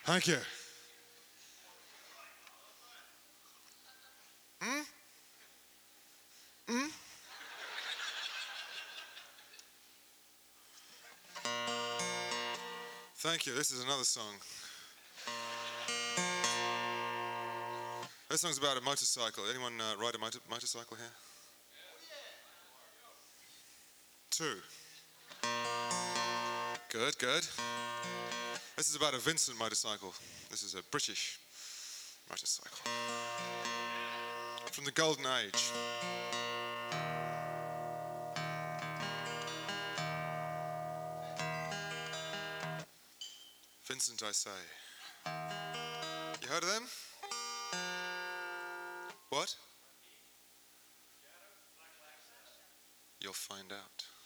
Thank you. Hmm? Hmm? Thank you. This is another song. This song's about a motorcycle. Anyone ride a motorcycle here? Two. Good, good. This is about a Vincent motorcycle. This is a British motorcycle. From the Golden Age. Vincent, I say. You heard of them? What? You'll find out.